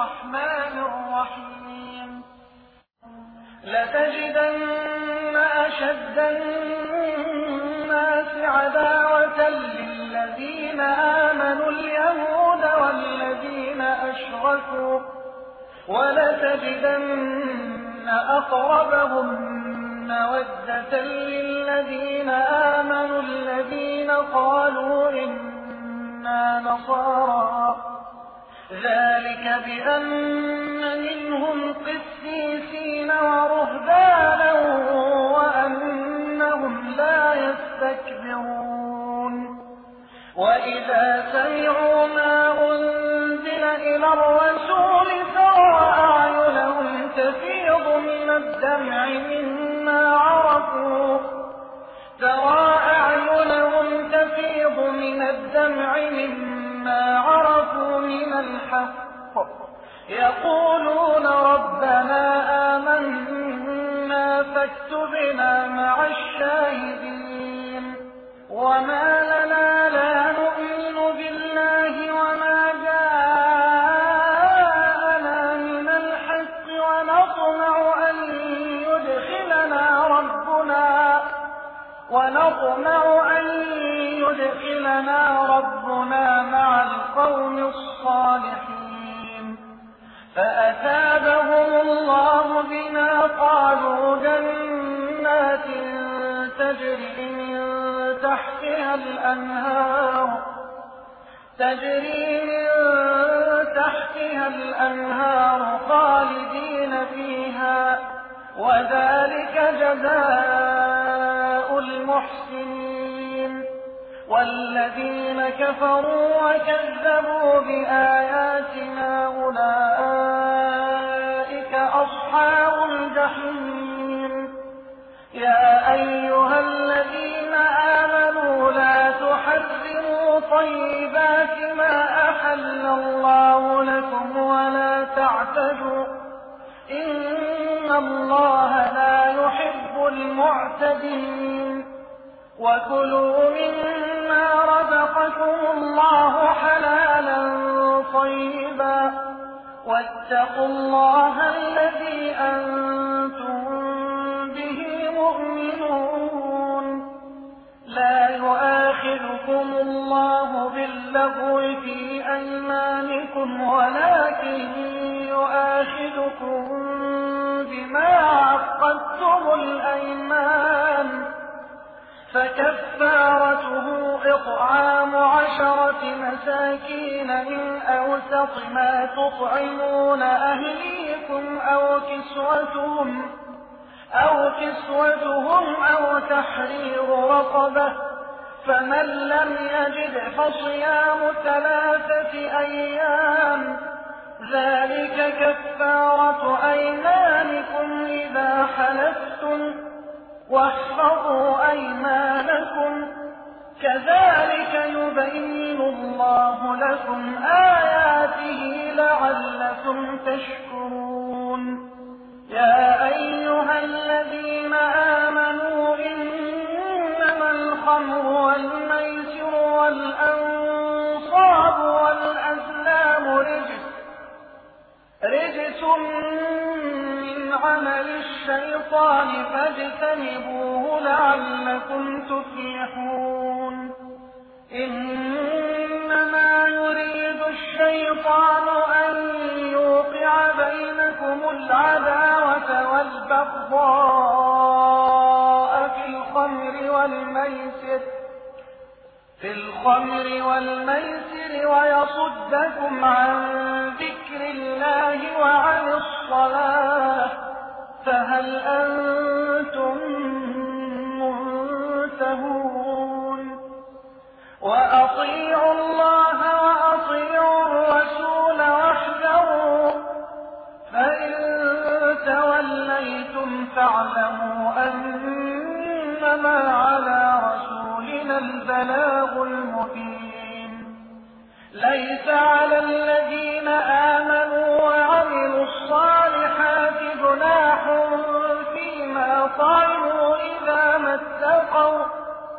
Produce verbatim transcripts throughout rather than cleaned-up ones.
الرحمن الرحيم لتجدن أشد الناس عداوة للذين آمنوا اليهود والذين أشركوا ولتجدن أقربهم مودة للذين آمنوا الذين قالوا إنا نصارى ذلك بأن منهم قسيسين ورهبانا وأنهم لا يستكبرون وإذا سمعوا ما أنزل إلى الرسول ترى أعينهم تفيض من الدمع مما عرفوا ترى أعينهم تفيض من الدمع مما عرفوا من الحق يقولون ربنا آمنا فاكتبنا مع الشاهدين وما لنا لا نؤمن بالله وما جاءنا من الحق ونطمع أن يدخلنا ربنا ونطمع أن يدخلنا ربنا مع القوم الصالحين فأثابهم الله بما قالوا جنات تجري من تحتها الأنهار تجري من تحتها الأنهار خالدين فيها وذلك جزاء المحسنين والذين كفروا وكذبوا بآياتنا أولئك أصحاب الجحيم يا أيها الذين آمنوا لا تحرموا طيبات ما أحل الله لكم ولا تعتدوا إن الله لا يحب المعتدين وكلوا مما رزقكم الله حلالا طيبا واتقوا الله الذي أنتم به مؤمنون لا يؤاخذكم الله باللغو في أيمانكم ولكن يؤاخذكم بما عقدتم الأيمان فكفارته إطعام عشرة مساكين من أوسط ما تطعمون أهليكم أو كسوتهم أو كسوتهم أو تحرير رقبة فمن لم يجد فصيام ثلاثة أيام ذلك كفارة أيمانكم إذا حلفتم واحفظوا أيمانكم كذلك يبين الله لكم آياته لعلكم تشكرون يا أيها الذين آمنوا إنما الخمر والميسر والأنصاب والأزلام رجس رجس من عمل الشيطان فاجتنبوه لعلكم تفلحون إنما يريد الشيطان أن يوقع بينكم العداوة والبغضاء في الخمر والميسر في الخمر والميسر ويصدكم عن ذكر الله وعن الصلاة فهل أنتم منتهون وأطيعوا الله وأطيعوا الرسول واحذروا فإن توليتم فاعلموا أنما على رسولنا البلاغ المبين ليس على الذين آمنوا وعملوا الصالحات جناح فيما طعموا إذا ما اتقوا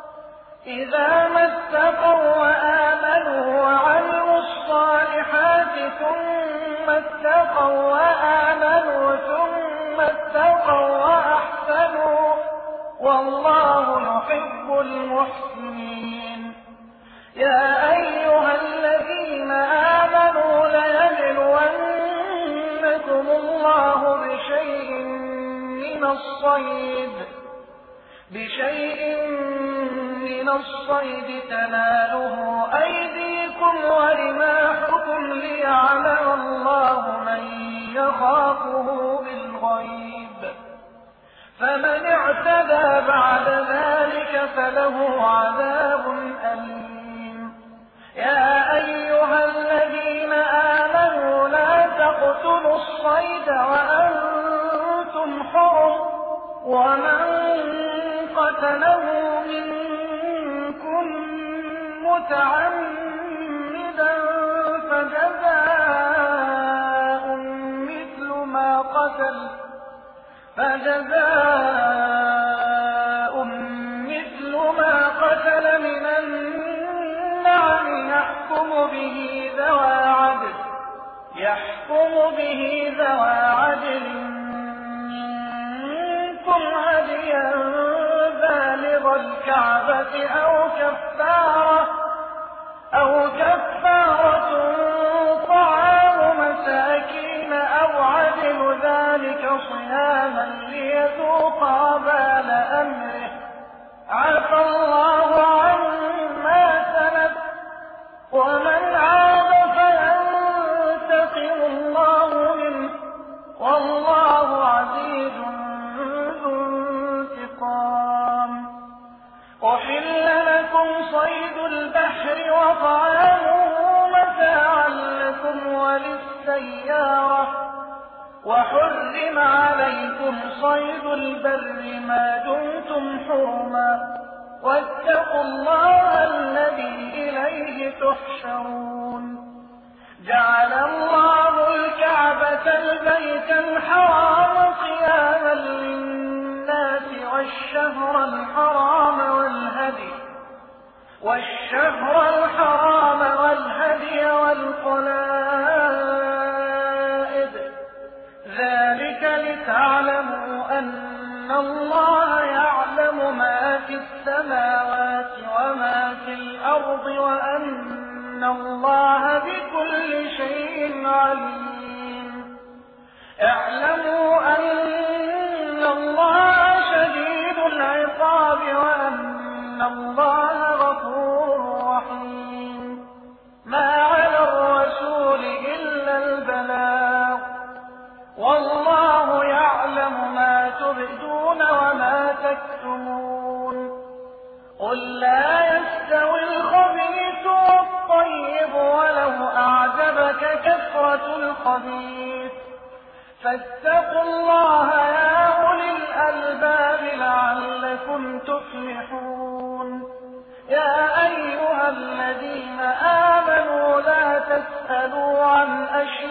إذا ما اتقوا وآمنوا وعملوا الصالحات السيئات ثم اتقوا وآمنوا ثم اتقوا وأحسنوا والله يحب المحسنين. يا أيها الذين آمنوا ليبلونكم الله بشيء من الصيد بشيء من الصيد تناله أيديكم ورماحكم ليعلم الله من يخافه بالغيب، فمن اعتدى بعد ذلك فله عذاب أليم. يا أيها الذين آمنوا لا تقتلوا الصيد وأنتم حرم، ومن قتله منكم متعمدا فجزاء مثل ما قتل فجزاء مثل ما قتل من النعم يحكم به ذوى عدل يحكم به ذوى عدل منكم هديا بالغ الكعبة أو كفارة أو كفارة طعام مساكين أو عدل ذلك صياما ليذوق وبال أمره، عفى الله عما سلف ومن عاد فينتقم الله منه والله عزيز ذو انتقام. أحل لكم صيد البحر وطعامه متاعا لكم وللسيارة، وحرم عليكم صيد البر ما دمتم حرما، واتقوا الله الذي إليه تحشرون. جعل الله الكعبة البيت الحرام قياما للناس والشهر الحرام والهدي والشهر الحرام والهدي والقلائد، ذلك لتعلموا أن الله يعلم ما في السماوات وما في الأرض وأن الله بكل شيء عليم. اعلموا أن الله شديد العقاب وأن الله غفور رحيم. ما على الرسول إلا البلاغ، والله يعلم ما تبدون وما تكتمون. قل لا يستوي الخبيث والطيب ولو أعجبك كثرة الخبيث، فاتقوا الله يا أولي الألباب لعلكم تفلحون. يا أيها الذين آمنوا لا تسألوا عن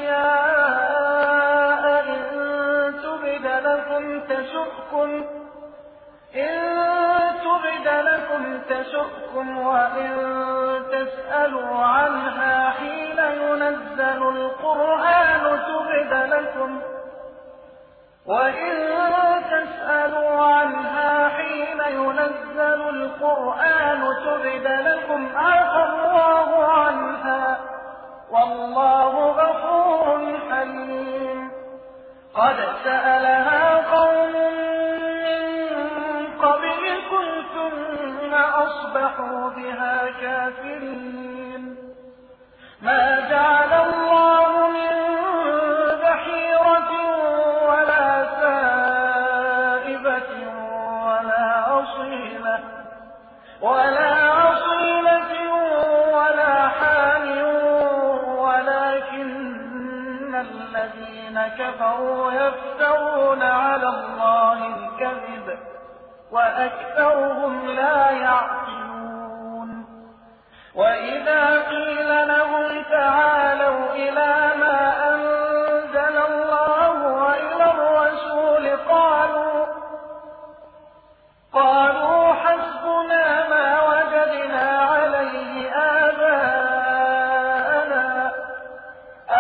أشياء إن تبد لكم تسؤكم إن تبد لكم تسؤكم وإن تسألوا عنها حين ينزل القرآن تبد لكم وإن تسألوا عنها حين ينزل القرآن تبد لكم عفى الله عنها والله غفور حليم. قد سألها قوم من قبلكم ثم أصبحوا بها كافرين. ما جعل الله من بحيرة ولا سائبة ولا أصيلة ولا أصيلة ولا حام ولكن الذين كفروا يفترون على الله الكذب وأكثرهم لا يعقلون. وإذا قيل لهم تعالوا إلى ما أنزل الله وإلى الرسول قالوا قالوا حسبنا ما وجدنا عليه آباءنا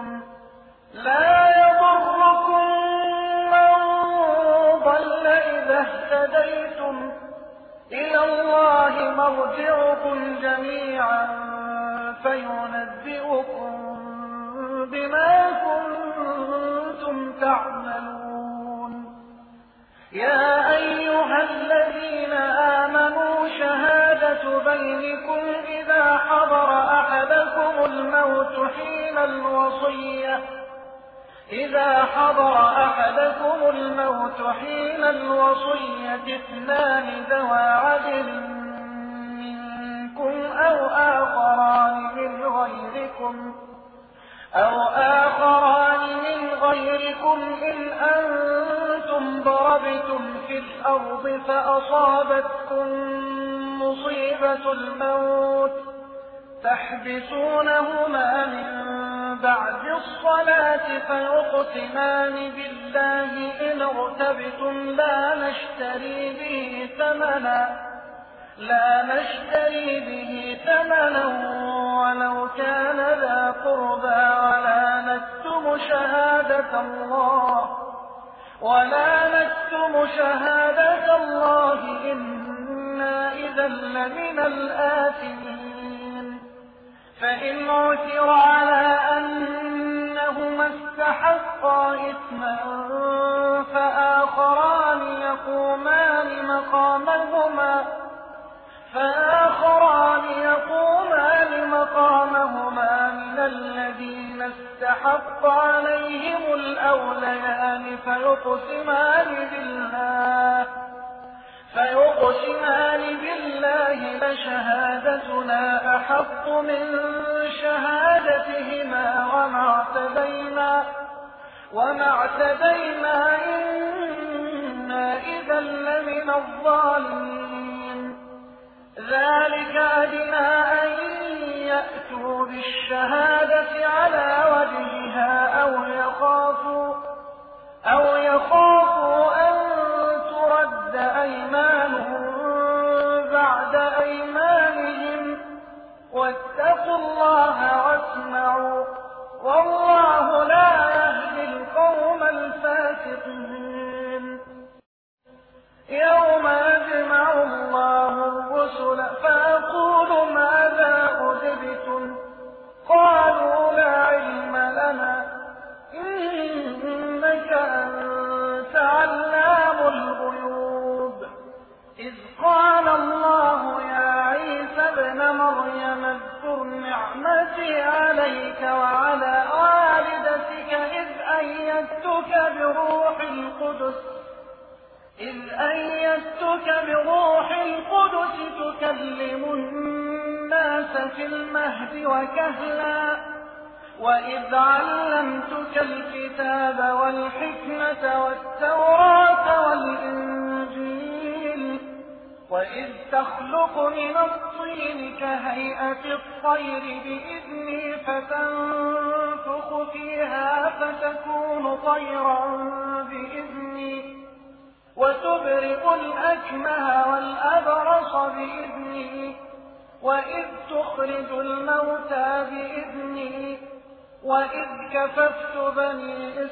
ربكم لا يضركم من ضل إذا اهتديتم إلى الله مرجعكم جميعا فينبئكم بما كنتم تعملون. يا أيها الذين آمنوا شهادة بينكم إذا حضر أحدكم الموت حين الوصية إذا حضر أحدكم الموت حين الوصية اثنان ذوى عدل منكم أو آخران من غيركم أو آخران من غيركم إن أنتم ضربتم في الأرض فأصابتكم مصيبة الموت تحبسونهما من بعد الصلاة فيقسمان بالله إن ارتبتم لا نشتري به ثمنا لا نشتري به ثمنا ولو كان ذا قربى ولا نكتم شهادة الله ولا نكتم شهادة الله إنا إذا لمن الآثمين. فإن عثر على أنهما استحقا إثما فآخران يقومان مقامهما فآخران يقومان مقامهما من الذين استحق عليهم الأوليان فيقسمان بالله فيقسمان بالله لشهادتنا أحق من شهادتهما وما اعتدينا وما اعتدينا إنا إذا لمن الظالمين. ذلك أدنى أن يأتوا بالشهادة على وجهها أو يخافوا أو يخافوا أن ترد أيمانهم بعد أيمانهم واتقوا الله واسمعوا والله لا يهدي القوم الفاسقين. يوم يجمع الله الرسل فيقول ماذا أجبتم قالوا لا علم لنا إنك أنت علام الغيوب. إذ قال الله يا عيسى ابن مريم اذكر نعمتي عليك وعلى والدتك إذ أيدتك بروح القدس إذ أيدتك بروح القدس تكلم الناس في المهد وكهلا وإذ علمتك الكتاب والحكمة والتوراة والإنجيل وإذ تخلق من الطين كهيئة الطير بإذني فتنفخ فيها فتكون طيرا بإذني وتبرئ الأكمه والأبرص بإذني وإذ تخرج الموتى بإذني وإذ كففت بني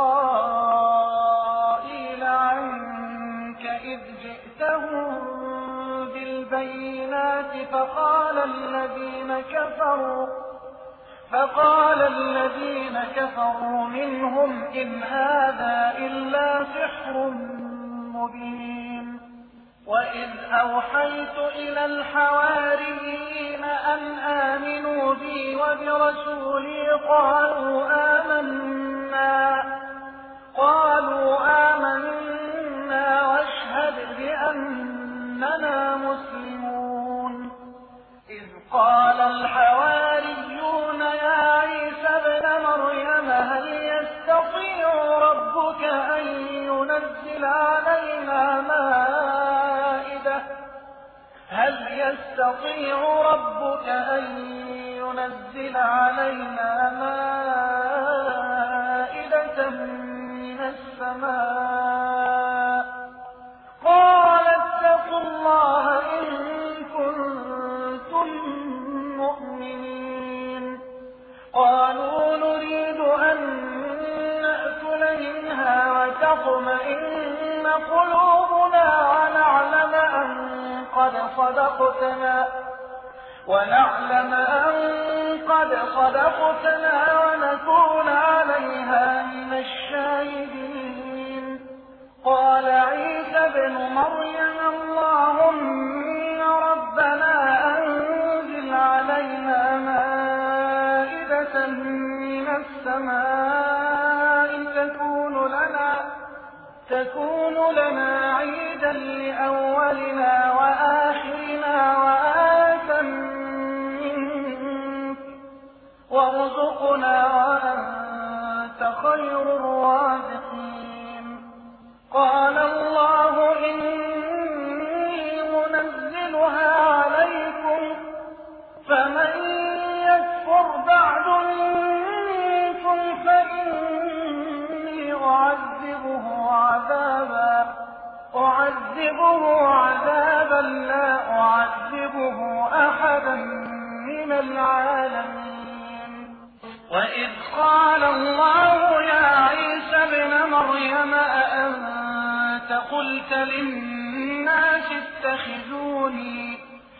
إسرائيل عنك إذ جئتهم بالبينات فقال الذين كفروا فقال الذين كفروا منهم إن هذا إلا سحر مبين. وإذ أوحيت إلى الحواريين أن آمنوا بي وبرسولي قالوا آمنا قالوا آمنا واشهد بأننا مسلمون. إذ قال الحواريون يا عيسى ابن مريم هل يستطيع ربك أن ينزل علينا مائدة هل يستطيع ربك أن ينزل علينا مائدة من السماء قال اتقوا الله إن كنتم مؤمنين. قالوا نريد تطمئن قلوبنا ونعلم أن قد صدقتنا ونعلم أن قد صدقتنا ونكون عليها من الشاهدين. قال عيسى ابن مريم اللهم ربنا أنزل علينا مائدة من السماء تكون لنا تكون لنا عيدا لأولنا وآخرنا وآية منك وارزقنا وأنت خير الرازقين. قال الله إني منزلها عليكم فمن يكفر بعد منكم فإني أعذبه عذابا أعذبه عذابا لا أعذبه أحدا من العالمين. وإذ قال الله يا عيسى ابن مريم أأنت قلت للناس اتخذوني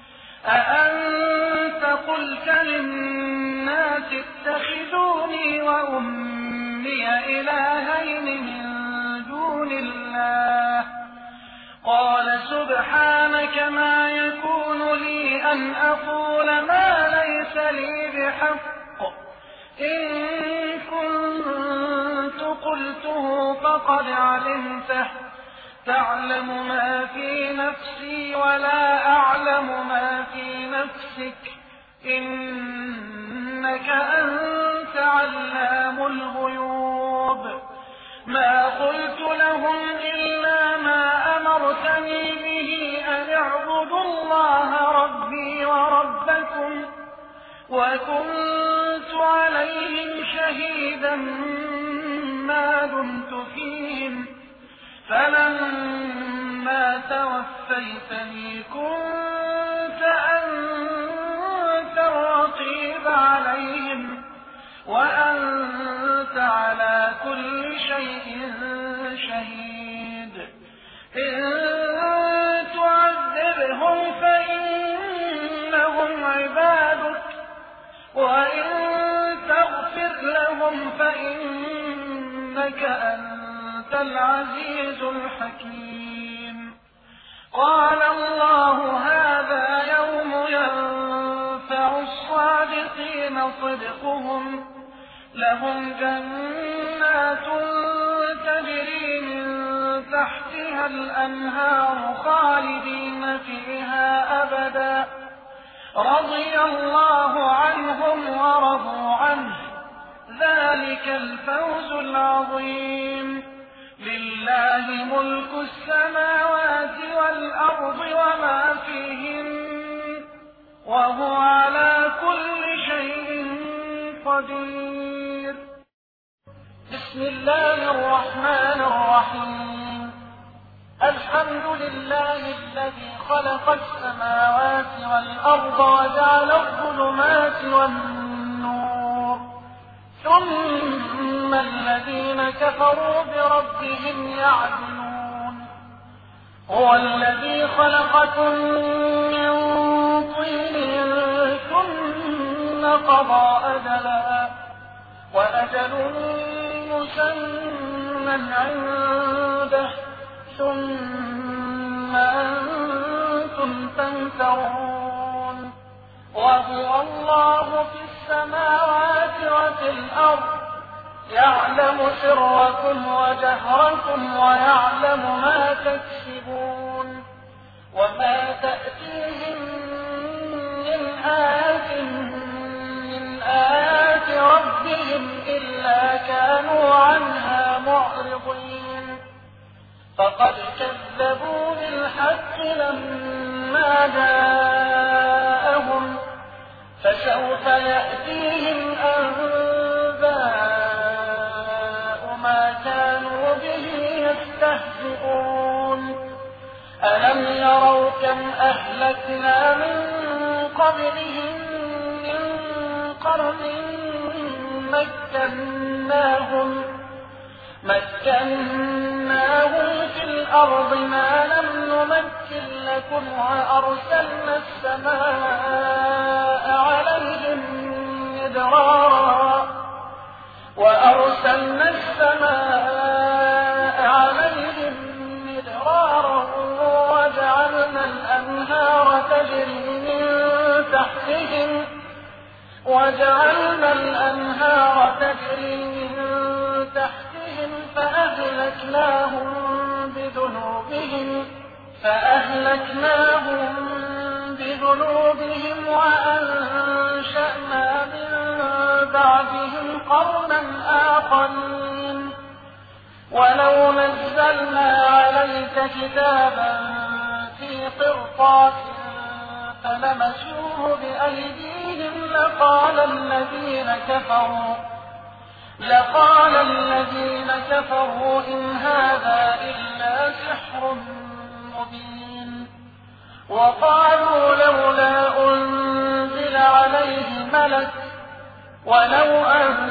أأنت قلت للناس اتخذوني وأمي إلهين من دون الله قال سبحانك ما يكون لي أن أقول ما ليس لي بحق إن كنت قلته فقد علمته تعلم ما في نفسي ولا أعلم ما في نفسك إنك أنت علام الغيوب. ما قلت لهم إلا ما أمرتني به أن اعبدوا الله ربي وربكم وكنت عليهم شهيدا ما دمت فيهم فلما توفيتني كنت أنت الرقيب عليهم وأنت على كل شيء شهيد. إن تعذبهم فإنهم عبادك وإن تغفر لهم فإنك أنت العزيز الحكيم. قال الله هذا يوم ينفع الصادقين صدقهم لهم جنات تجري من تحتها الأنهار خالدين فيها أبدا رضي الله عنهم ورضوا عنه ذلك الفوز العظيم. لله ملك السماوات والأرض وما فيهن وهو على كل شيء قدير. بسم الله الرحمن الرحيم. الحمد لله الذي خلق السماوات والأرض وجعل الظلمات والنور ثم الذين كفروا بربهم يعدلون. هو الذي خلقكم من طين ثم قضى أجلا وأجل مسمى عنده ثم أنتم تمترون. وهو الله في السماوات وفي الأرض يعلم سركم وجهركم ويعلم ما تكسبون. وما تأتيهم من آية من آيات ربهم إلا كانوا عنها معرضين. فقد كذبوا بالحق لما جاءهم فسوف يأتيهم أنباء ما كانوا به يستهزئون. ألم يروا كم أهلكنا من قبلهم من قرن مكناهم مكناهم في الأرض ما لم نمكن لكم وأرسلنا السماء عليهم مدرارا وأرسلنا السماء عليهم مدرارا وجعلنا الأنهار تجري من تحتهم وجعلنا الأنهار تجري من تحتهم فأهلكناهم بذنوبهم فأهلكناهم بذنوبهم وأنشأنا من بعدهم قرنا آخرين ولو نزلنا عليك كتابا في قرطاس فلمسوه بأيديهم لقال الذين كفروا لقال الذين كفروا إن هذا إلا سحر مبين وقالوا لولا أنزل عليه ملك ولو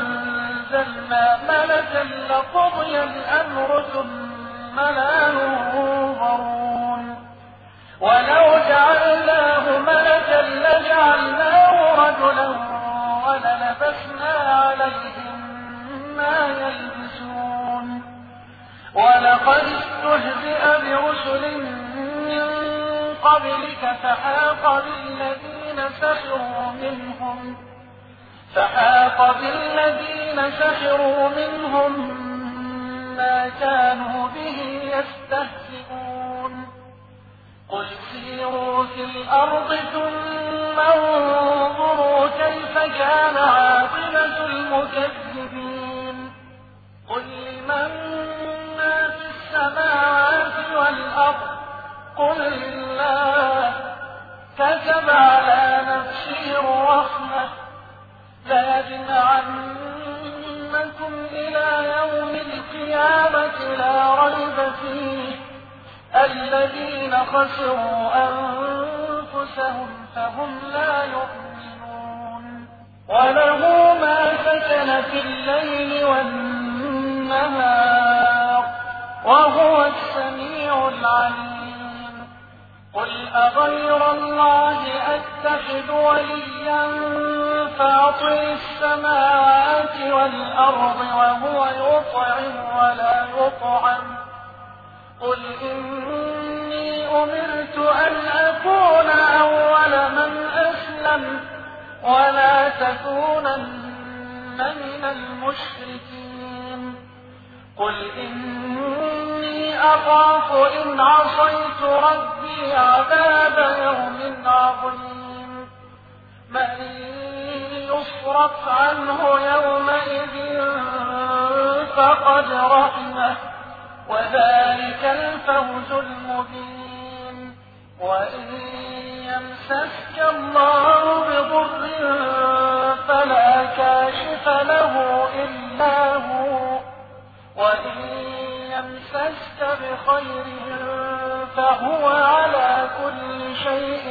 أنزلنا ملكا لقضي الأمر ثم لا ينظرون ولو جعلناه ملكا لجعلناه رجلا وللبسنا عليهم ما يلبسون ولقد استهزئ برسل من قبلك فحاق بالذين سخروا منهم فحاق بالذين سخروا منهم ما كانوا به يستهزئون قل سيروا في الأرض ثم انظروا كيف كان عاقبة المكذبين قل لمن ما في السماوات والأرض قل لله كتب على نفسه الرحمة ليجمعنكم إلى يوم القيامة لا ريب فيه الذين خسروا أنفسهم فهم لا يؤمنون وله ما سكن في الليل والنهار وهو السميع العليم قل أغير الله أتخذ وليا فاطر السماوات والأرض وهو يطعم ولا يطعم قل إني أمرت أن أكون أول من أسلم ولا تكونن من المشركين قل إني أخاف إن عصيت ربي عذاب يوم عظيم من يصرف عنه يومئذ فقد رحمه وذلك الفوز المبين وإن يمسسك الله بضر فلا كاشف له إلا هو وإن يمسسك بخير فهو على كل شيء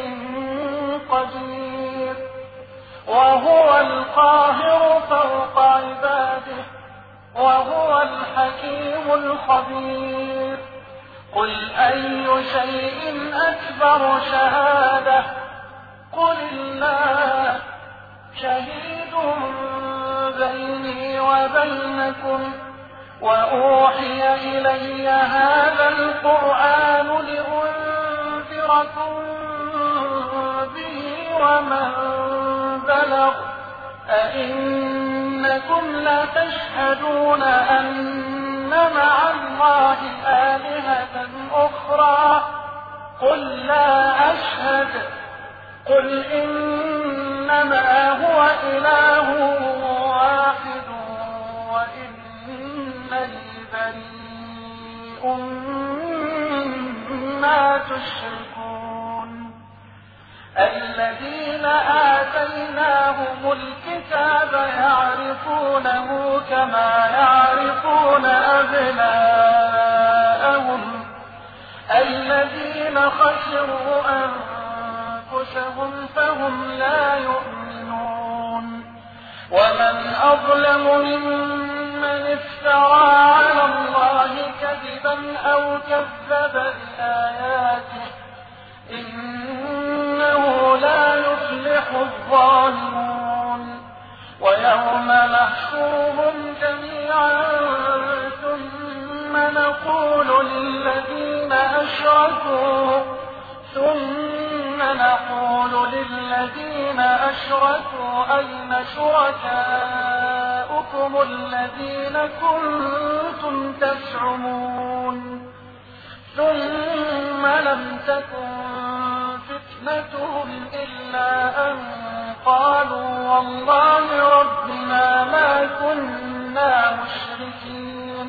قدير وهو القاهر فوق عباده وهو الحكيم الخبير قل أي شيء أكبر شهادة قل الله شهيد بيني وبينكم وأوحي إلي هذا القرآن لأنذركم به ومن بلغ أئنكم لتشهدون أن مع الله آلهة أخرى قل لا أشهد قل إنما هو إله واحد وإنني بريء مما تشركون الذين آتيناهم الكتاب يعرفونه كما يعرفون أبناءهم الذين خسروا أنفسهم فهم لا يؤمنون ومن أظلم ممن من افترى على الله كذبا أو كذب بآياته إنه لا يفلح الظالمون. ويوم نحشرهم جميعا ثم نقول للذين أشركوا ثم نقول للذين أشركوا أين شركاؤكم الذين كنتم تزعمون ثم لم تكن فتنتهم إلا أن قالوا والله ربنا ما كنا مشركين.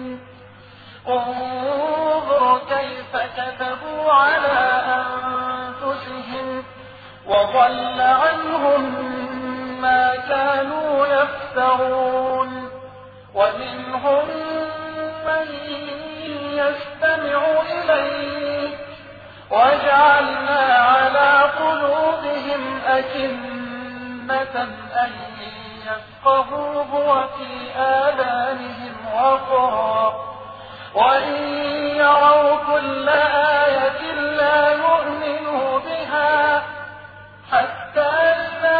انظر كيف كذبوا على أنفسهم وضل عنهم ما كانوا يفترون. ومنهم من يستمع إليك وجعلنا على قلوبهم أكنة أن يفقهوه وفي آذانهم وقرا وإن يروا كل آية لا يؤمنوا بها حتى إذا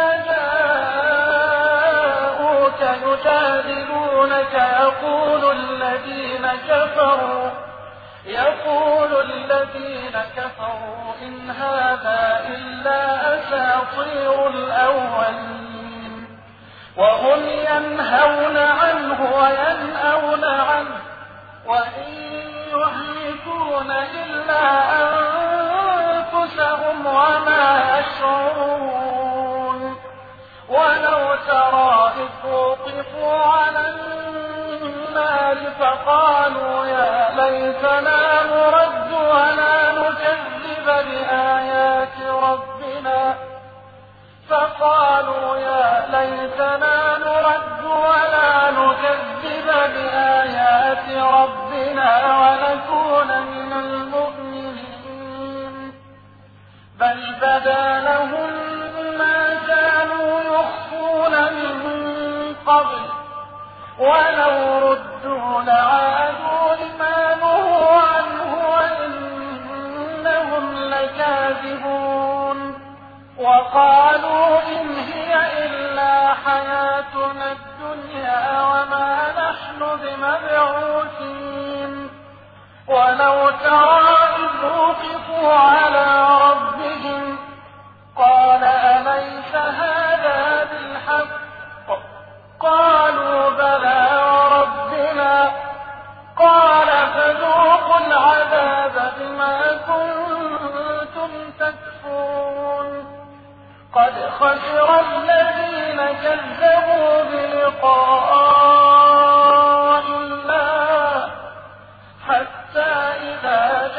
جاءوك يجادلونك يقول الذين كفروا يقول الذين كفروا إن هذا إلا أساطير الأولين وهم ينهون عنه وينأون عنه وإن يهلكون إلا أنفسهم وما يشعرون. ولو ترى إذ وقفوا على النار فقالوا يا ليتنا نرد ولا نكذب بآيات ربنا فقالوا يا ليتنا نرد ولا نكذب بآيات ربنا ونكون من المؤمنين بل بدا لهم ما كانوا يخفون من قبل ولو ردوا لعادوا لما نهوا عنه وإنهم لكاذبون. وقالوا إن هي إلا حياتنا الدنيا وما نحن بمبعوثين. ولو ترى إذ وقفوا على ربهم قال أليس هذا بالحق قالوا بلى وربنا قال فذوقوا العذاب بما كنتم تكفرون. قد خسر الذين كذبوا بلقاء الله حتى إذا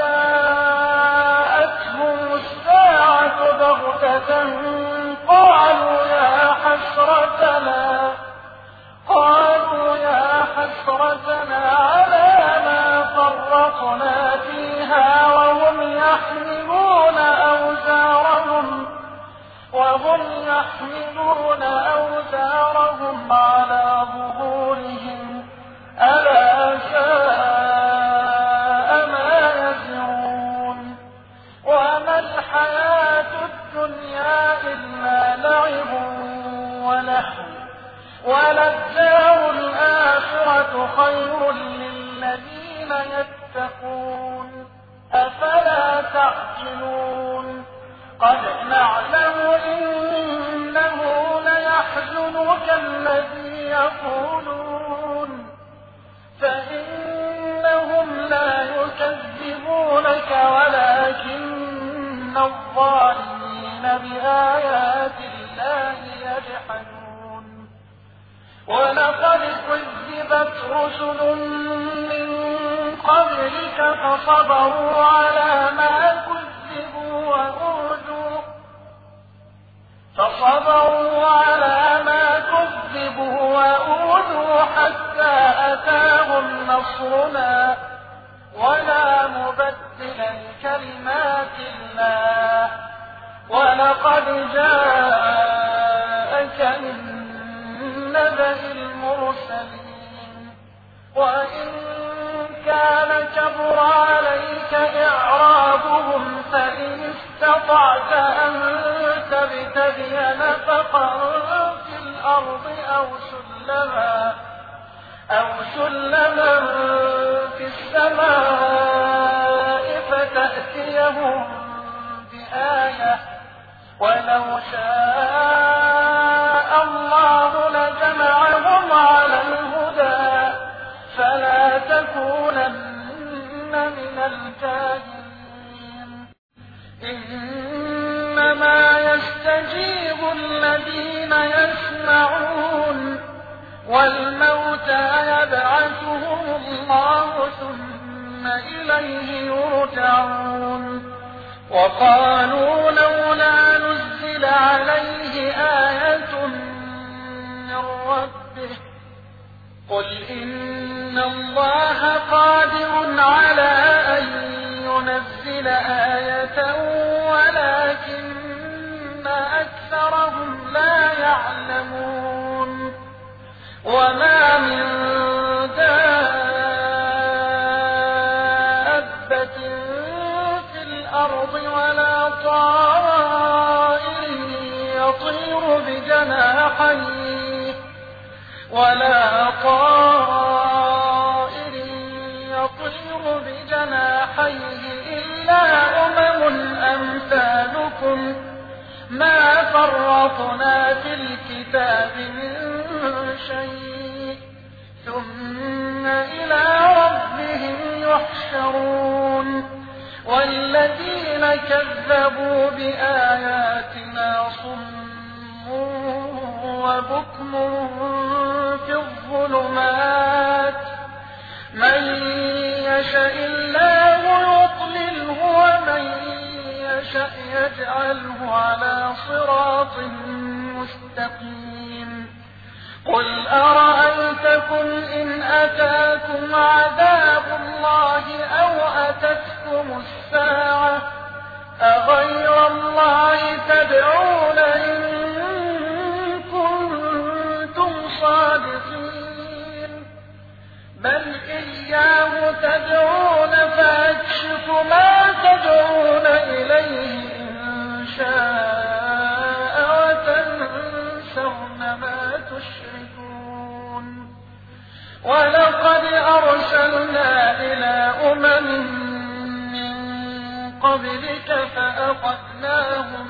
جاءتهم الساعة بغتة قالوا يا حسرتنا قالوا يا حسرتنا على ما فرطنا فيها وهم يحملون أوزارهم وهم يحملون أوزارهم على ظهورهم ألا ساء ما يزرون. وما الحياة الدنيا إلا لعب ولهو وللدار الآخرة خير للذين يتقون أفلا تعقلون. قد نعلم إنه ليحزنك الذي يقولون فإنهم لا يكذبونك ولكن الظالمين بآيات الله يجحدون. ولقد كذبت رسل من قبلك فصبروا على ما كذبوا وأوذوا فصبروا على ما كذبوا وأوذوا حتى أتاهم نصرنا ولا مبدل لكلمات الله ولقد جاءك من نبأ المرسلين وإن كان كبر عليك إعراضهم فإن استطعت أن تبتغي نفقا في الأرض أو سلما أو سلما في السماء فتأتيهم بآية ولو شاء الله لجمعهم على الهدى فلا تكونن من الجاهلين إنما يستجيب الذين يسمعون والموتى يبعثهم الله ثم إليه يرجعون وقالوا لولا نزل عليه آية من ربه قل إن الله قادر على أن ينزل آية ولكن أكثرهم لا يعلمون وما من دابة في الأرض ولا طائر يطير بجناحيه ولا طائر يطير بجناحيه إلا أمم أمثالكم ما فرطنا في الكتاب من شيء ثم إلى ربهم يحشرون والذين كذبوا بآياتنا صم وبكم في الظلمات من يشاء الله يضلله ومن يشاء يجعله على صراط مستقيم قل أرأيتكم إن أتاكم عذاب الله أو أتتكم الساعة أغير الله تدعون إن كنتم صادقين بل إياه تدعون فأكشف ما تدعون إليه إن شاء وتنسون ما تشركون ولقد أرسلنا إلى أمم من قبلك فأخذناهم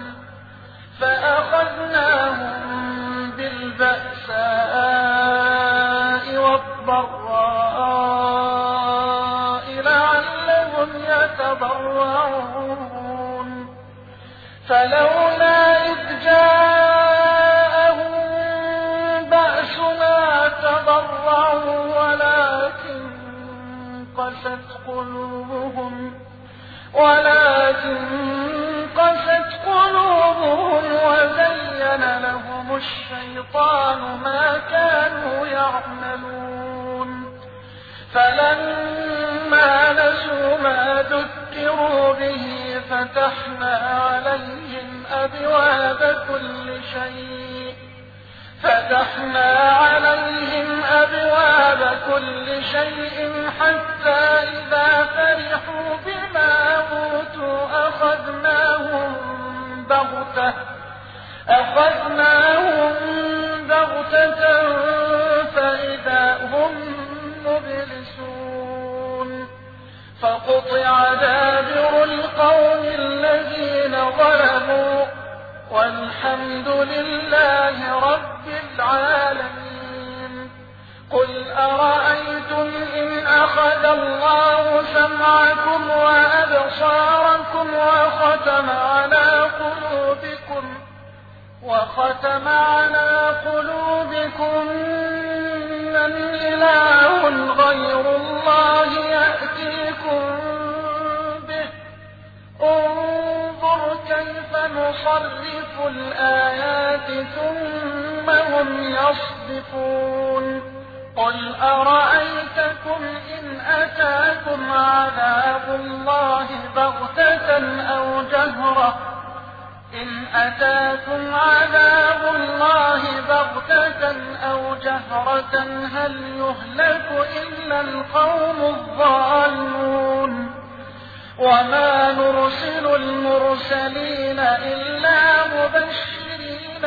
فأخذناهم بالبأساء والضراء لعلهم يتضرعون فلولا إذ جاءهم بأسنا تضرعوا ولكن قست قلوبهم ولكن قست قلوبهم وزين لهم الشيطان ما كانوا يعملون فلما نسوا ما ذكروا به فتحنا عليهم أبواب كل شيء فتحنا عليهم أبواب كل شيء حتى إذا فرحوا بما أوتوا أخذناهم بغتة أخذناهم بغتة فإذا هم مبلسون فقطع دابر القوم الذين ظلموا والحمد لله رب العالمين قل أرأيتم إن أخذ الله سمعكم وأبصاركم وختم على قلوبكم وختم على قلوبكم من إله غير الله يأتيكم به انظر كيف نصرف الآيات ثم هم يصدفون قل أرأيتكم إن أتاكم عذاب الله بغتة أو جهرة إن أتاكم عذاب الله بغتة أو جهرة هل يهلك إلا القوم الظالمون وما نرسل المرسلين إلا مبشرين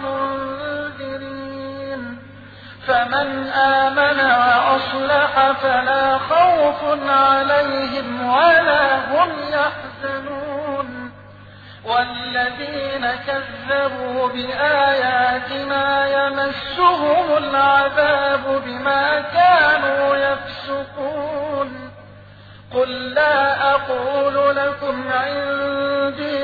ومنذرين فمن آمن وأصلح فلا خوف عليهم ولا هم يحزنون والذين كذبوا بآياتنا يمسهم العذاب بما كانوا يفسقون قل لا أقول لكم عندي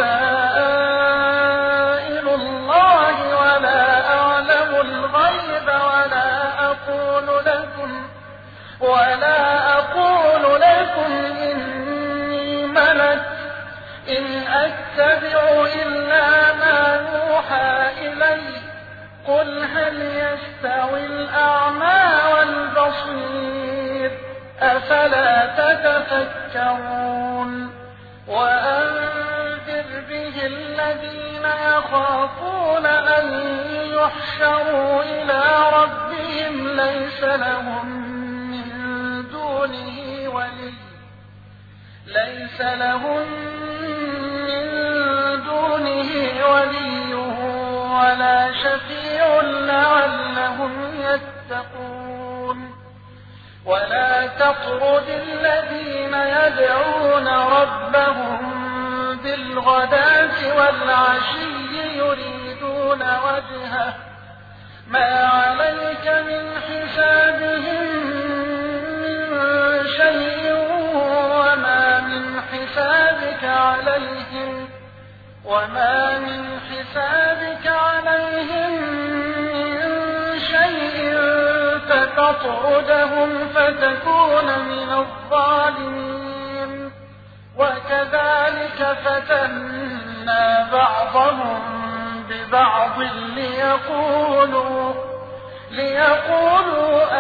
خزائن الله ولا أعلم الغيب ولا أقول لكم ولا أقول لكم إني ملك إن أتبع إلا ما يوحى إلي قل هل يستوي الأعمى والبصير أفلا تتفكرون وأنذر به الذين يخافون أن يحشروا إلى ربهم ليس لهم من دونه ولي ليس لهم من دونه ولي ولا شفيع لعلهم يتقون ولا تطرد الذين يدعون ربهم بالغداة والعشي يريدون وجهه ما عليك من حسابهم من شيء وما من حسابك عليهم وما من حسابك عليهم من شيء فتطردهم فتكون من الظالمين وكذلك فتنا بعضهم ببعض ليقولوا ليقولوا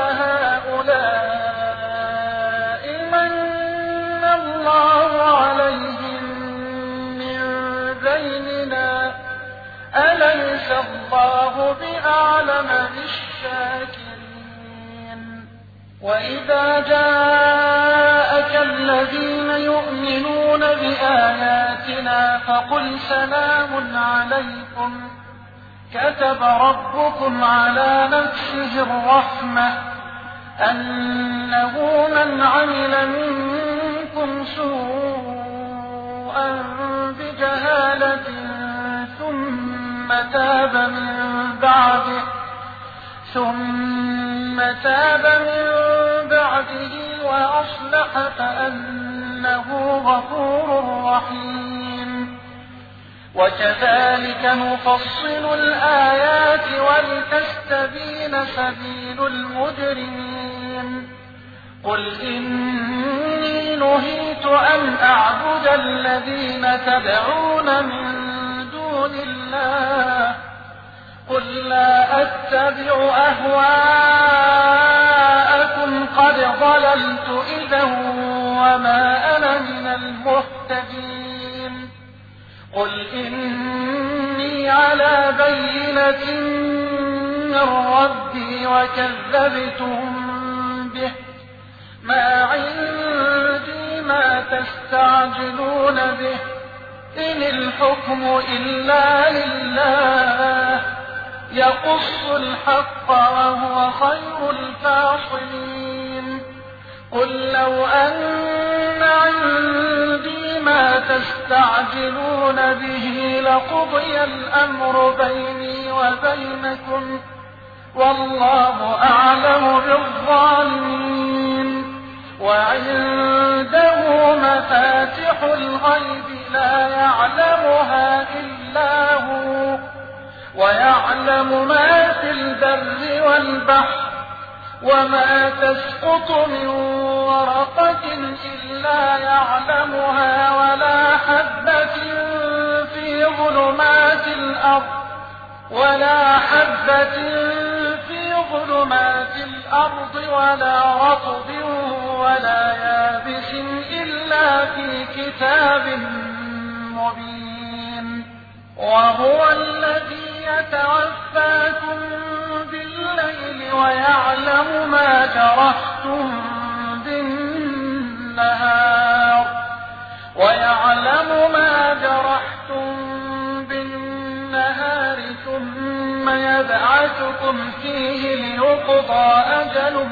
أهؤلاء من الله عليهم من بيننا أليس الله بأعلم بالشاكرين وإذا جاءك الذين يؤمنون بآياتنا فقل سلام عليكم كتب ربكم على نفسه الرحمة أنه من عمل منكم سوءا بجهالة ثم تاب من بعده ثم تاب من بعده وأصلح فأنه غفور رحيم وكذلك نفصل الآيات ولتستبين سبيل المجرمين قل إني نهيت أن أعبد الذين تدعون من دون الله قل لا أتبع أهواءكم قد ضللت إذا وما أنا من المهتدين قل إني على بينة من ربي وكذبتم به ما عندي ما تستعجلون به إن الحكم إلا لله يقص الحق وهو خير الفاصلين قل لو أن عندي ما تستعجلون به لقضي الأمر بيني وبينكم والله أعلم بالظالمين وعنده مفاتح الغيب لا يعلمها إلا هو ويعلم ما في البر والبحر وما تسقط من ورقة إلا يعلمها ولا حبة في ظلمات الأرض ولا حبة في ظلمات الأرض ولا رطب ولا يابس إلا في كتاب مبين وهو الذي يتوفاكم بالليل ويعلم ما جرحتم بالنهار ويعلم ما جرحتم بالنهار ثم يبعثكم فيه ليقضى أجل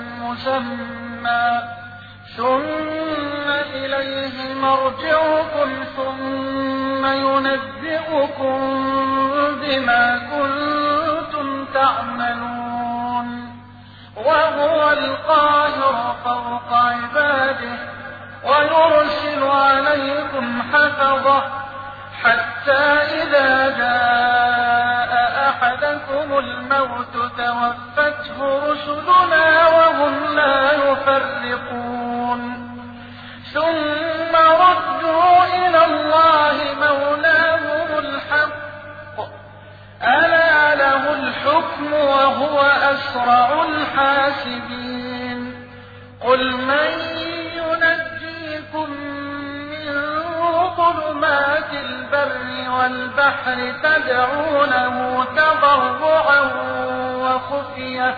مسمى ثم إليه مرجعكم ثم ينبئكم بما كنتم تعملون وهو القاهر فوق عباده ويرسل عليكم حفظه حتى إذا جاء أحدكم الموت توفته رسلنا وهم لا يفرقون ثم ردوا إلى الله مولاهم الحق ألا له الحكم وهو أسرع الحاسبين قل من ينجيكم من ظلمات البر والبحر تدعونه تضرعا وخفية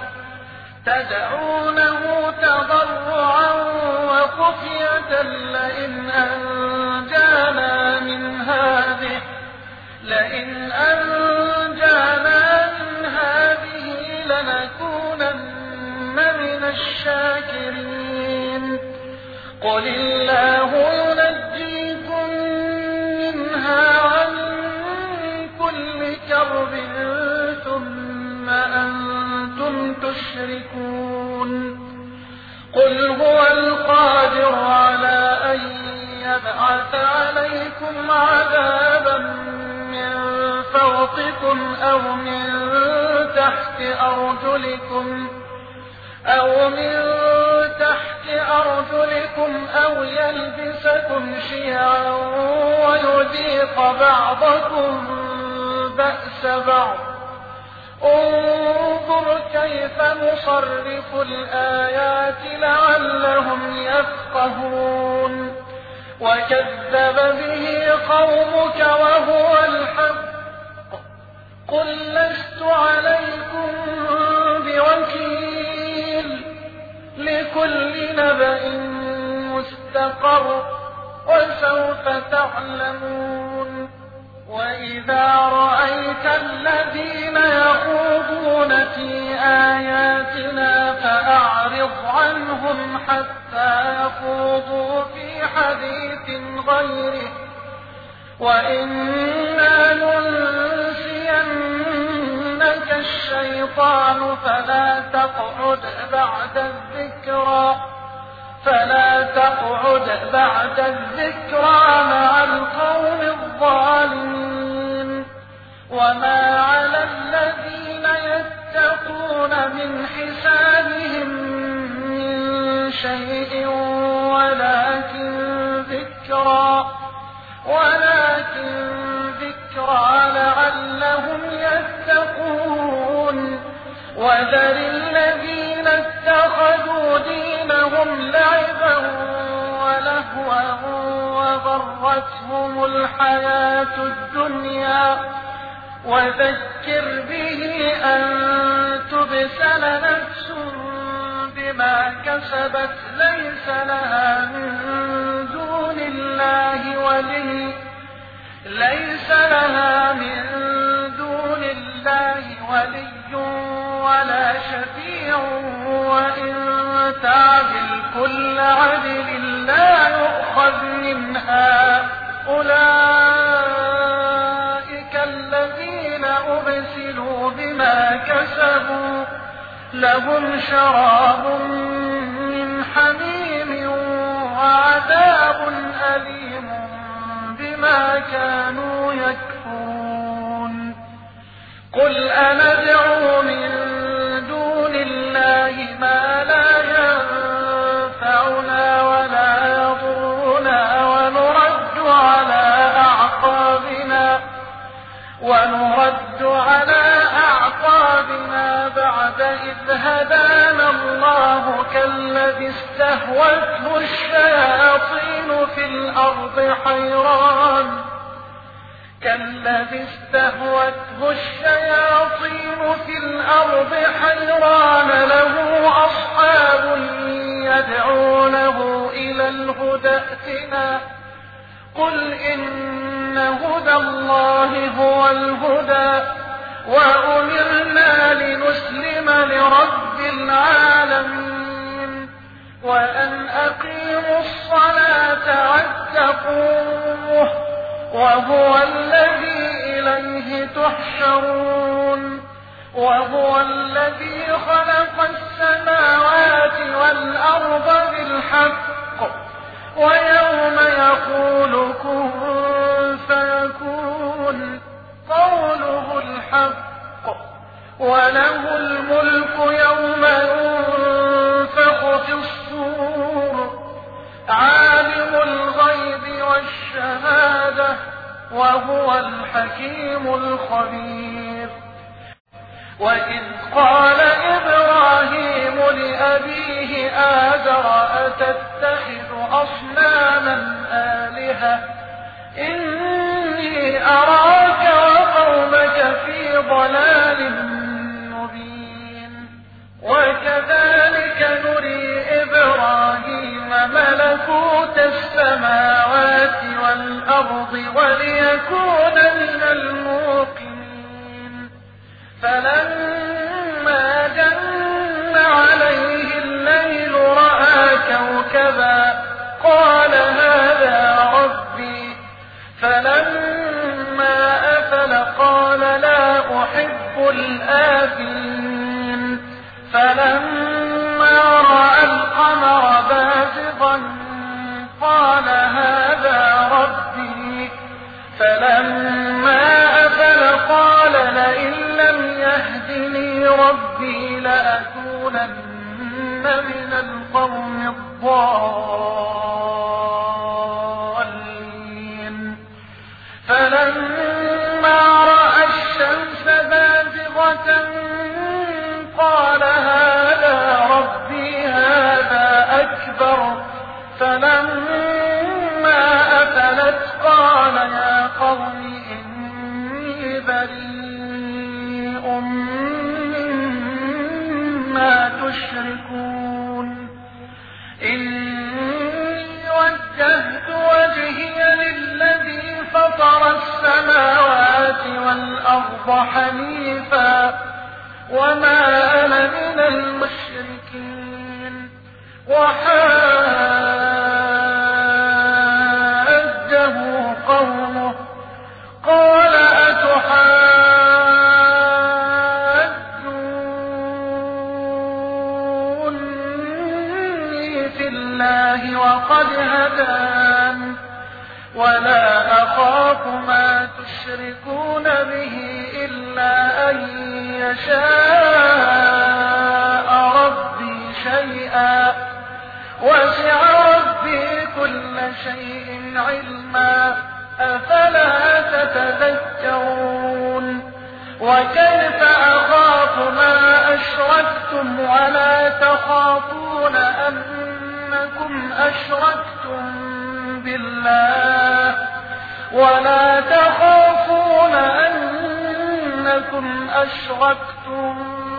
تدعونه تضرعا وخفية لئن أنجانا من هذه لئن أنجانا من هذه لنكونن من الشاكرين قل الله ينجيكم منها ومن كل كرب ثم أنتم تشركون قل هو القادر على أن يبعث عليكم عذابا من فوقكم أو من تحت أرجلكم أو من تحت أرجلكم أو يلبسكم شيعا ويذيق بعضكم بأس بعض انظر كيف نصرف الآيات لعلهم يفقهون وكذب به قومك وهو الحق قل لست عليكم بوكيل لكل نبأ مستقر وسوف تعلمون وإذا رأيت الذين يخوضون في آياتنا فأعرض عنهم حتى يخوضوا في حديث غيره وإنا ننسينك الشيطان فلا تقعد بعد الذكرى فلا تقعد بعد الذكرى مع القوم الظالمين وما على الذين يتقون من حسابهم من شيء ولكن ذكرى ولكن ذكرى لعلهم يتقون وذر الذين اتخذوا دينهم لعبا ولهوا وغرتهم الحياة الدنيا وذكر به أن تبسل نفس بما كسبت ليس لها من دون الله ولي ليس لها من دون الله ولي ولا شفيع وإن تعدل كل عدل لا يؤخذ منها أولئك الذين أبسلوا بما كسبوا لهم شراب من حميم وعذاب أليم بما كانوا يكفرون قل أندعو من دون الله ما لا ينفعنا ولا يضرنا ونرد على أعقابنا ونرد على أعقابنا بعد إذ هدانا الله كالذي استهوته الشياطين في الأرض حيران كالذي استهوته الشياطين في الأرض حيران له أصحاب يدعونه إلى الهدى ائتنا قل إن هدى الله هو الهدى وأمرنا لنسلم لرب العالمين وأن أقيموا الصلاة واتقوه وهو الذي إليه تحشرون وهو الذي خلق السماوات والأرض بالحق ويوم يقول كن فيكون قوله الحق وله الملك يوم ينفخ في الصور عالم الغيب والشهادة وهو الحكيم الخبير وإذ قال إبراهيم لأبيه آزر أتتخذ أصناما آلهة إني أراك وقومك في ضلال مبين وكذلك نري إبراهيم ملكوت السماوات والأرض وليكون من الموقنين فلما جن عليه الليل رأى كوكبا قال هذا ربي فلما أفل قال لا أحب الآفلين فلما رأى القمر بازغا قال هذا ربي فلما أفل قال لئن لم يهدني ربي لأكونن من القوم الضالين فلما رأى الشمس بازغة قال هذا ربي هذا أكبر فلما أفلت قال يا قوم إني بريء مما تشركون إني وجهت وجهي للذي فطر السماوات والأرض حنيفا وما أنا من المشركين وحاجه قومه قال أتحاجوني في الله وقد هدان ولا أخاف ما تشركون به إلا أن يشاء ربي شيئا وسع ربي كل شيء علما أفلا تتذكرون وكيف أخاف ما أشركتم ولا تخافون أنكم أشركتم بالله ولا تخافون أنكم أشركتم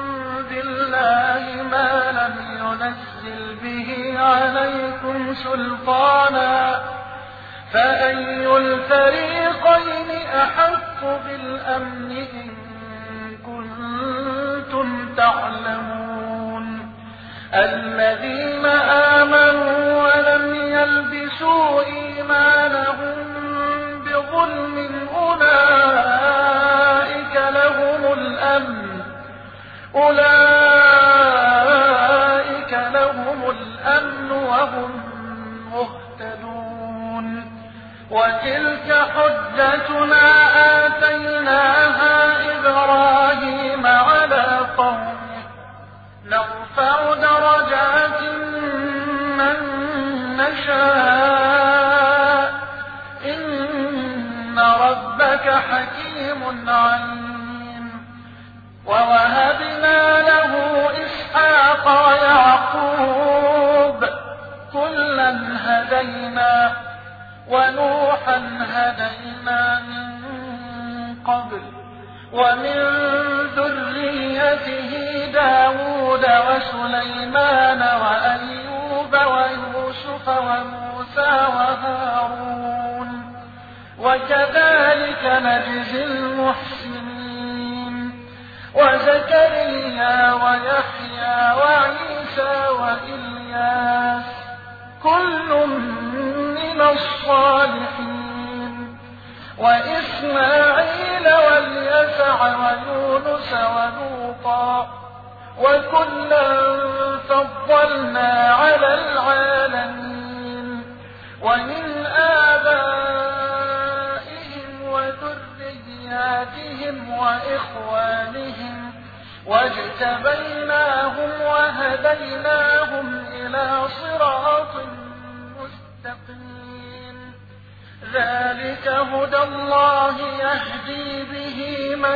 بالله ما لم ينزل به عليكم سلطانا فأي الفريقين أحق بالأمن إن كنتم تعلمون الذين آمنوا ولم يلبسوا إيمانهم بظلم أولئك لهم الأمن أولئك لهم الأمن وهم مهتدون وتلك حجتنا آتيناها إبراهيم على قومه نرفع درجات من نشاء إن ربك حكيم عليم ووهبنا له إسحاق ويعقوب كلا هدينا ونوحا هدينا من ومن ذريته داود وسليمان وأيوب ويوسف وموسى وهارون وكذلك نجزي المحسنين وزكريا ويحيى وعيسى وإلياس كل من الصالحين وإسماعيل واليسع ويونس ولوطا وكلا فضلنا على العالمين ومن آبائهم وذرياتهم وإخوانهم واجتبيناهم وهديناهم إلى صراط مستقيم ذلك هدى الله يهدي به من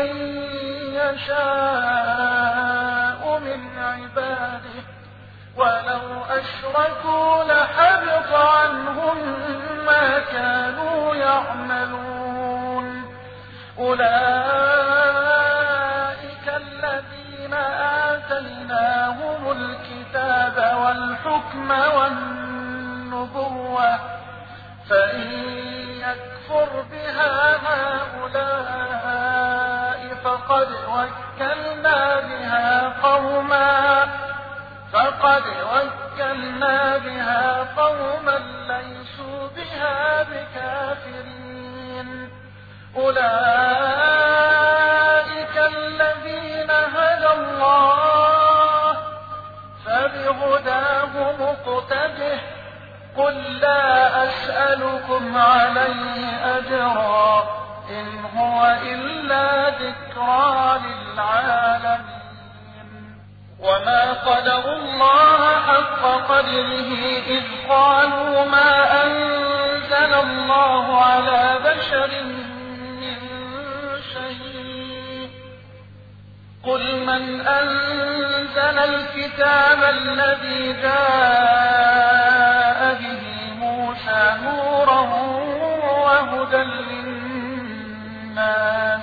يشاء من عباده ولو أشركوا لحبط عنهم ما كانوا يعملون أولئك الذين آتيناهم الكتاب والحكم والنبوة فإن يكفر بها هؤلاء فقد وكلنا بها قوما فقد وكلنا بها قوما ليسوا بها بكافرين أولئك الذين هدى الله فبهداه مقتده قل لا أسألكم عليه أجرا إن هو إلا ذكرى للعالمين وما قدروا الله حق قدره إذ قالوا ما أنزل الله على بشر من شيء قل من أنزل الكتاب الذي جاء به موسى نورا وهدى للناس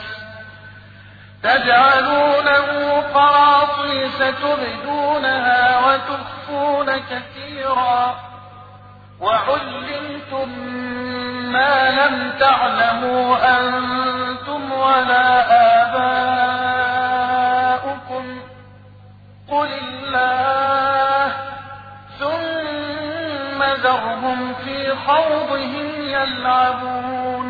تجعلونه قراطيس تبدونها وتخفون كثيرا وعلمتم ما لم تعلموا أنتم ولا آباؤكم قل الله ثم ذرهم في خوضهم يلعبون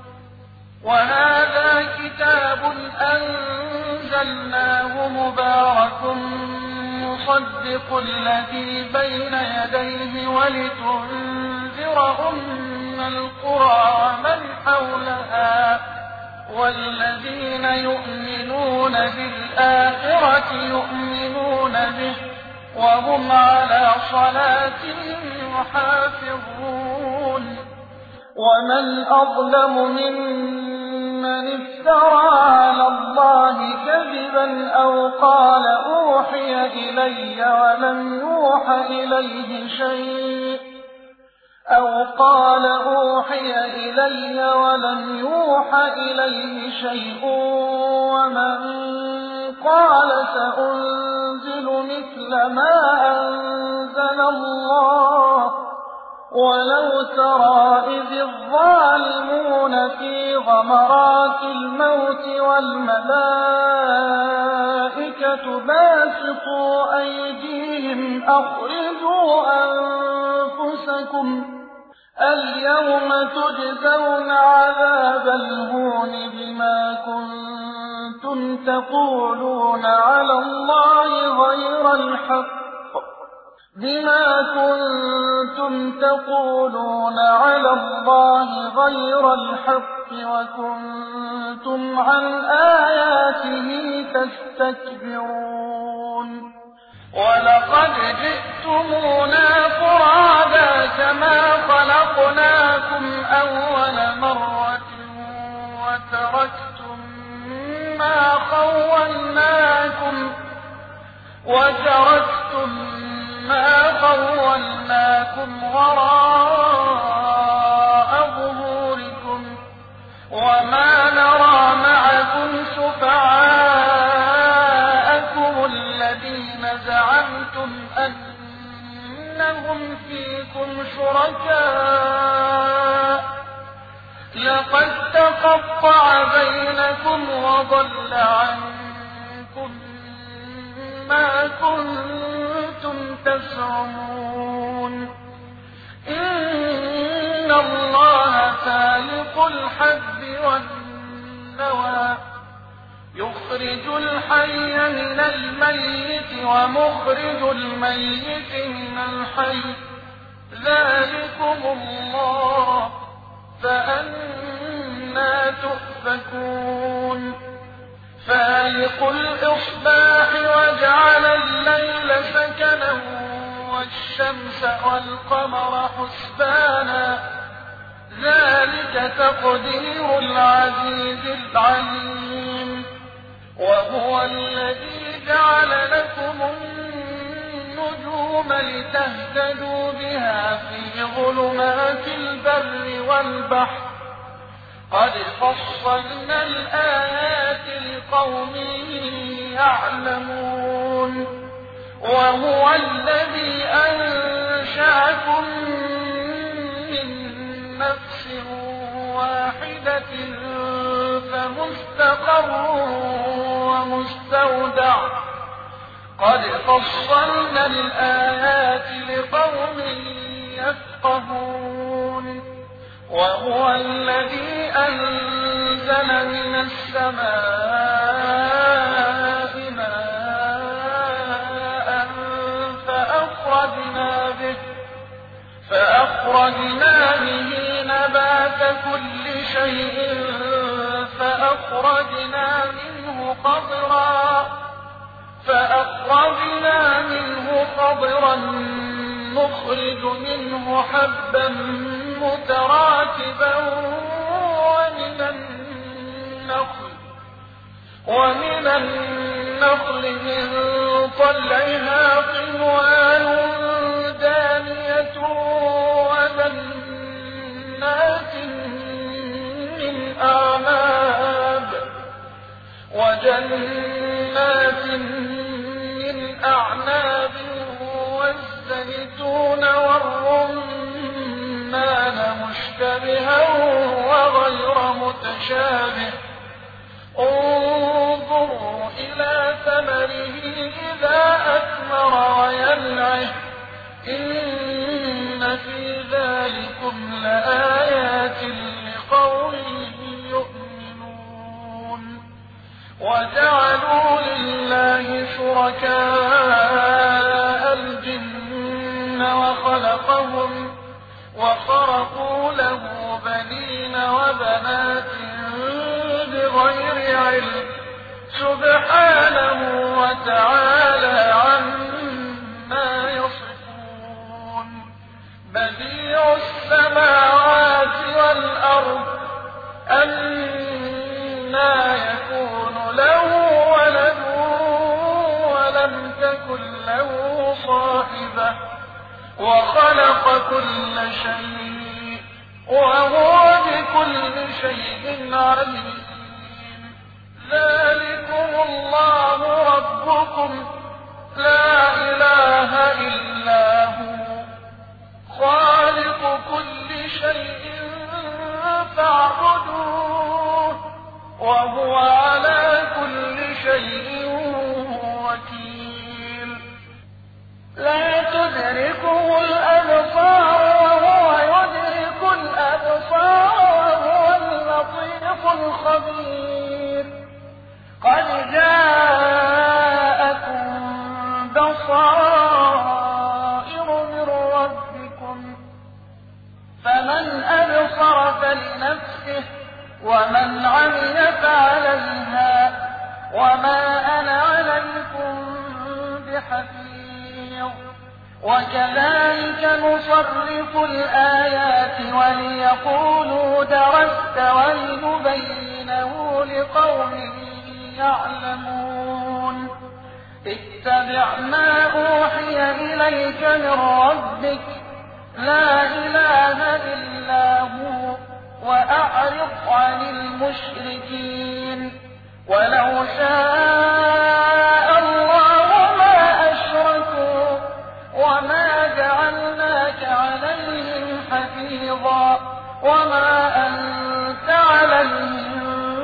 وهذا كتاب أنزلناه مبارك مصدق الذي بين يديه ولتنذر أم القرى ومن حولها والذين يؤمنون بالآخرة يؤمنون به وهم على صلاتهم يحافظون ومن أظلم ممن افترى على الله كذبا أو قال أوحي إلي ولم يوح إليه شيء أو قال أوحي إلي ولم يوح إليه شيء ومن قال سأنزل مثل ما أنزل الله ولو ترى إذ الظالمون في غمرات الموت والملائكة باسطوا أيديهم أخرجوا أنفسكم اليوم تجزون عذاب الهون بما كنتم تقولون على الله غير الحق بما كنتم تقولون على الله غير الحق وكنتم عن آياته تستكبرون ولقد جئتمونا فرادا كما خلقناكم أول مرة وتركتم ما خولناكم وتركتم ما خولناكم وراء ظهوركم وما نرى معكم شفعاءكم زعمتم أنهم فيكم شركاء لقد تقطع بينكم وضل عنكم ما كنتم تزعمون إن الله فالق الحب والنوى يخرج الحي من الميت ومخرج الميت من الحي ذلكم الله فأنى تؤفكون فالق الإصباح وجعل الليل سكنا والشمس والقمر حسبانا ذلك تقدير العزيز العليم وهو الذي جعل لكم النجوم لتهتدوا بها في ظلمات البر والبحر قد فصلنا الآيات لقوم يعلمون وهو الذي أنشأكم من نفس واحدة فمستقر ومستودع قد فصلنا الآيات لقوم يفقهون وهو الذي أنزل من السماء ماء فأخرجنا به فأخرجنا به نبات كل شيء فأخرجنا منه قطرا فأخرجنا منه قطرا نخرج منه حبا متراكبا ومن النخل ومن النخل من طلعها قنوان دانية وجنات من أعناب وجنات من أعناب والزيتون والرمان مشتبها وغير متشابه انظروا إلى ثمره إذا أثمر وينعه إن في ذلكم لآيات لقوم يؤمنون وجعلوا لله شركاء الجن وخلقهم وخرقوا له بنين وبنات بغير علم سبحانه وتعالى عما يصفون بديع السماوات والأرض أنى يكون له ولد ولم تكن له صاحبة وخلق كل شيء وهو بكل شيء عليم ذلكم الله ربكم لا إله إلا هو خالق كل شيء فاعبدوه وهو على كل شيء وكيل لا تدركه الأبصار وهو يدرك الأبصار وهو اللطيف الخبير قد جاءكم بصائر من ربكم فمن أبصر فلنفسه ومن عمل فعليها وما أنا عليكم بحفيظ وكذلك نصرف الآيات وليقولوا درست ولنبينه لقوم يعلمون اتبع ما أوحي إليك من ربك لا إله إلا هو وأعرض عن المشركين ولو شاء الله ما أشركوا حفيظا وما أنت عليهم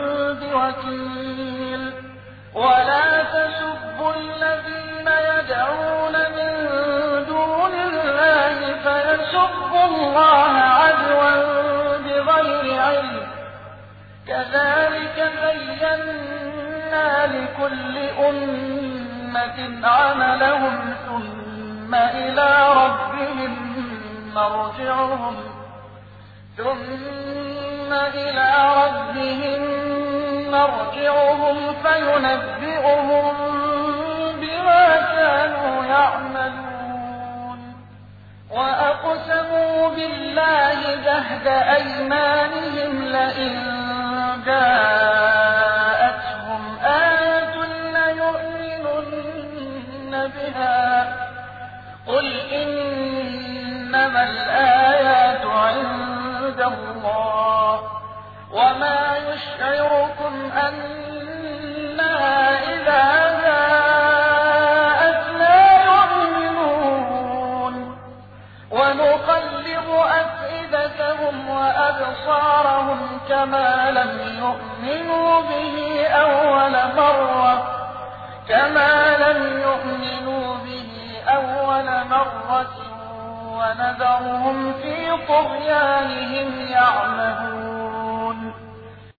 بوكيل ولا تسبوا الذين يدعون من دون الله فيسبوا الله عدوا بغير علم كذلك زينا لكل أمة عملهم ثم إلى ربهم مرجعهم ثم إلى ربهم مرجعهم فينبئهم بما كانوا يعملون وأقسموا بالله جهد أيمانهم لئن جاءتهم آية ليؤمنن بها قل إنما الآيات عند الله وما يشعركم أنها إذا جاءت لا يؤمنون ونقلب أفئدتهم وأبصارهم كما لم يؤمنوا به أول مرة كما لم يؤمنوا به أول مرة ونذرهم في طغيانهم يعمهون